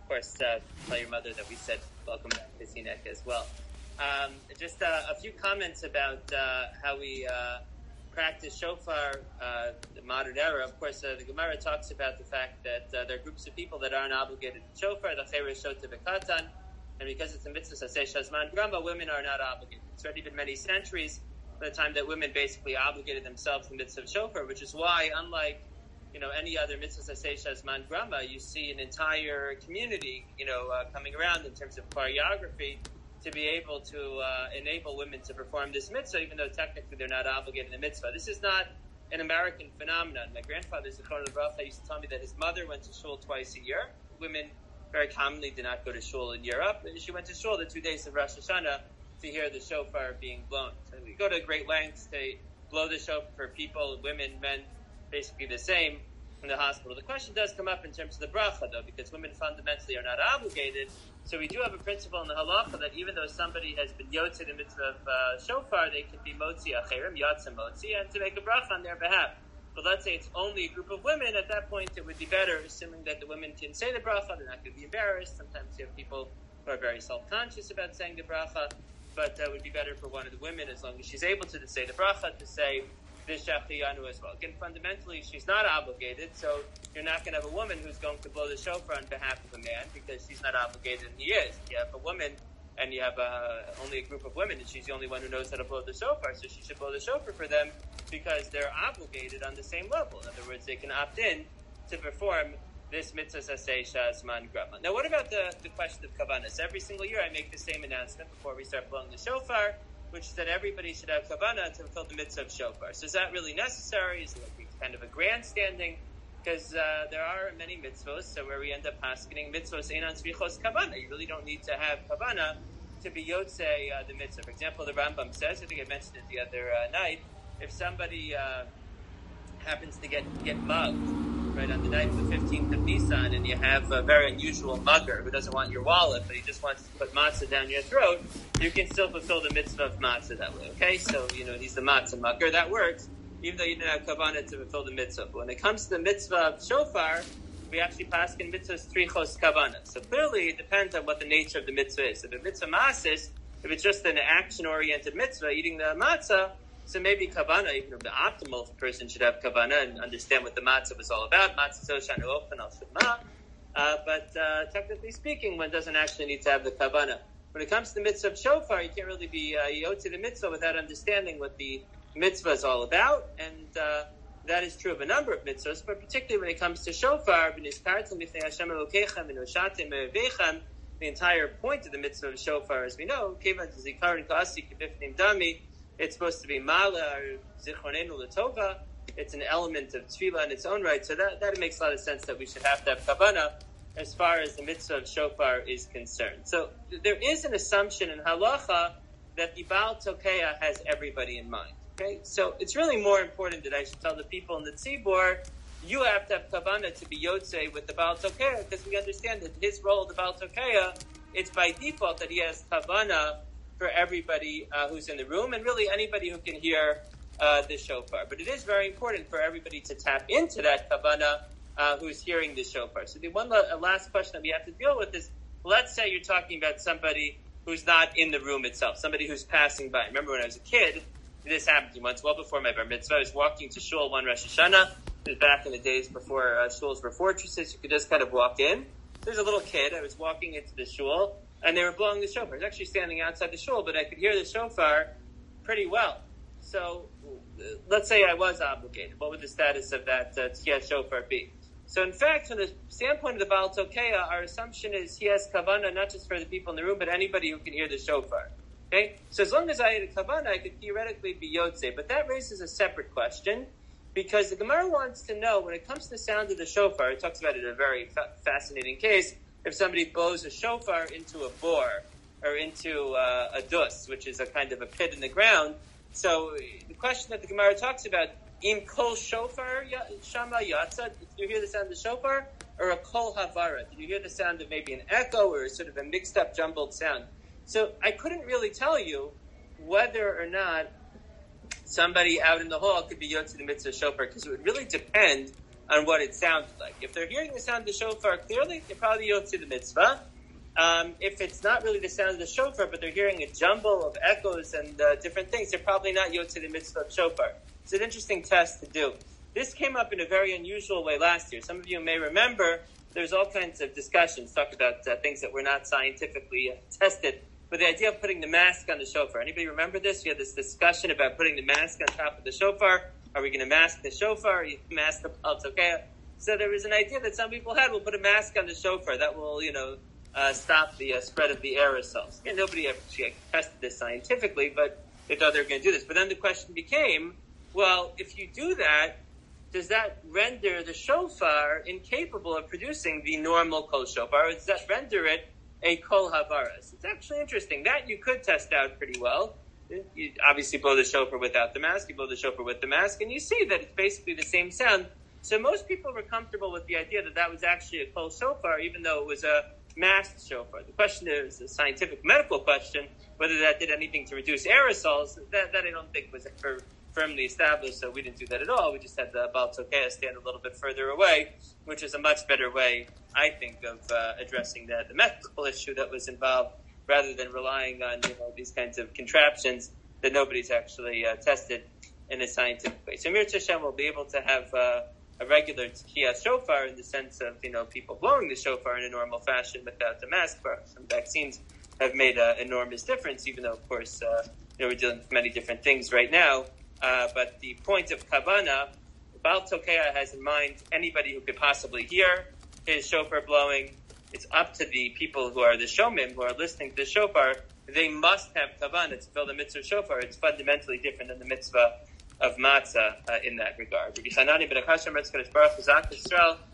of course, tell your mother that we said welcome back to Sinek as well. Just a few comments about how we practice shofar, the modern era. Of course, the Gemara talks about the fact that there are groups of people that aren't obligated to shofar, the cheresh shota v'katan, and because it's a mitzvah saseh shazman grama, women are not obligated. It's already been many centuries by the time that women basically obligated themselves in the mitzvah of shofar, which is why, unlike any other mitzvah saseh shazman grama, you see an entire community, coming around in terms of choreography to be able to enable women to perform this mitzvah, even though technically they're not obligated in the mitzvah. This is not an American phenomenon. My grandfather, Zichron Lebracha, used to tell me that his mother went to shul twice a year. Women very commonly did not go to shul in Europe. She went to shul the 2 days of Rosh Hashanah to hear the shofar being blown. So we go to great lengths to blow the shofar for people, women, men, basically the same in the hospital. The question does come up in terms of the bracha, though, because women fundamentally are not obligated. So we do have a principle in the halacha that even though somebody has been yotze in the mitzvah of shofar, they can be motzi acherim, yotze motzi, and to make a bracha on their behalf. But let's say it's only a group of women, at that point it would be better, assuming that the women can say the bracha, they're not going to be embarrassed. Sometimes you have people who are very self-conscious about saying the bracha, but it would be better for one of the women, as long as she's able to say the bracha, to say V'shachiyanu as well. Again, fundamentally, she's not obligated, so you're not going to have a woman who's going to blow the shofar on behalf of a man because she's not obligated and he is. You have a woman and you have only a group of women and she's the only one who knows how to blow the shofar, so she should blow the shofar for them because they're obligated on the same level. In other words, they can opt in to perform this mitzvah saseh shazman grama. Now, what about the question of kavanas? Every single year I make the same announcement before we start blowing the shofar, which is that everybody should have kavanah to fulfill the mitzvah of shofar. So is that really necessary? Is it like kind of a grandstanding? Because there are many mitzvos, so where we end up paskening mitzvos einan tzrichos kavanah. You really don't need to have kavanah to be yotze the mitzvah. For example, the Rambam says, I think I mentioned it the other night, if somebody happens to get mugged, right, on the night of the 15th of Nisan, and you have a very unusual mugger who doesn't want your wallet, but he just wants to put matzah down your throat, you can still fulfill the mitzvah of matzah that way, okay? So, he's the matzah mugger, that works, even though you didn't have kavanah to fulfill the mitzvah. But when it comes to the mitzvah of shofar, we actually pass in mitzvahs trichos kavanah. So clearly, it depends on what the nature of the mitzvah is. If the mitzvah masis, if it's just an action-oriented mitzvah, eating the matzah, so maybe kavanah, even though the optimal person should have kavanah and understand what the matzah was all about. Matzah zoshanu ofen al shema. But technically speaking, one doesn't actually need to have the kavanah. When it comes to the mitzvah of shofar, you can't really be yotze the mitzvah without understanding what the mitzvah is all about. And that is true of a number of mitzvahs, but particularly when it comes to shofar, the entire point of the mitzvah of shofar, as we know, it's supposed to be mala or zichronenu l'tova. It's an element of tefillah in its own right. So that makes a lot of sense that we should have to have kavanah as far as the mitzvah of shofar is concerned. So there is an assumption in halacha that the Baal Tokeah has everybody in mind. Okay, so it's really more important that I should tell the people in the tzibur, you have to have kavanah to be yotze with the Baal Tokeah, because we understand that his role, the Baal Tokeah, it's by default that he has kavanah for everybody who's in the room, and really anybody who can hear the shofar. But it is very important for everybody to tap into that kavanah who's hearing the shofar. So the one last question that we have to deal with is, let's say you're talking about somebody who's not in the room itself, somebody who's passing by. Remember when I was a kid, this happened to me once, well before my bar mitzvah. I was walking to shul one Rosh Hashanah. It was back in the days before shuls were fortresses. You could just kind of walk in. There's a little kid. I was walking into the shul, and they were blowing the shofar. I was actually standing outside the shul, but I could hear the shofar pretty well. So let's say I was obligated. What would the status of that tiyat shofar be? So in fact, from the standpoint of the Baal Tokeah, our assumption is he has kavanah not just for the people in the room, but anybody who can hear the shofar. Okay? So as long as I had a kavanah, I could theoretically be yotze. But that raises a separate question, because the Gemara wants to know, when it comes to the sound of the shofar, it talks about it in a very fascinating case, if somebody blows a shofar into a bore, or into a dus, which is a kind of a pit in the ground. So the question that the Gemara talks about, im kol shofar shama yatsa, did you hear the sound of the shofar? Or a kol havara, did you hear the sound of maybe an echo, or sort of a mixed up, jumbled sound? So I couldn't really tell you whether or not somebody out in the hall could be yotze the mitzvah shofar, because it would really depend on what it sounds like. If they're hearing the sound of the shofar clearly, they're probably yotze the mitzvah. If it's not really the sound of the shofar, but they're hearing a jumble of echoes and different things, they're probably not yotze the mitzvah of shofar. It's an interesting test to do. This came up in a very unusual way last year. Some of you may remember there's all kinds of discussions, talk about things that were not scientifically tested, but the idea of putting the mask on the shofar. Anybody remember this? We had this discussion about putting the mask on top of the shofar. Are we going to mask the shofar? Are you mask the paltokea? So there was an idea that some people had, we'll put a mask on the shofar. That will, stop the spread of the aerosols. Again, nobody actually tested this scientifically, but they thought they were going to do this. But then the question became, well, if you do that, does that render the shofar incapable of producing the normal kol shofar, or does that render it a kol havaras? It's actually interesting. That you could test out pretty well. You obviously blow the shofar without the mask, you blow the shofar with the mask, and you see that it's basically the same sound. So most people were comfortable with the idea that that was actually a kol shofar, even though it was a masked shofar. The question is a scientific medical question, whether that did anything to reduce aerosols. That I don't think was ever firmly established, so we didn't do that at all. We just had the Baal Tzokea stand a little bit further away, which is a much better way, I think, of addressing the medical issue that was involved, rather than relying on these kinds of contraptions that nobody's actually tested in a scientific way. So Mir Hashem will be able to have a regular Tkiyah shofar in the sense of people blowing the shofar in a normal fashion without the mask. Some vaccines have made an enormous difference, even though, of course, we're dealing with many different things right now. But the point of Kavanah, Baal Tzokea has in mind anybody who could possibly hear his shofar blowing. It's up to the people who are the shomim, who are listening to the shofar. They must have Kavanah to fill the mitzvah of shofar. It's fundamentally different than the mitzvah of matzah in that regard.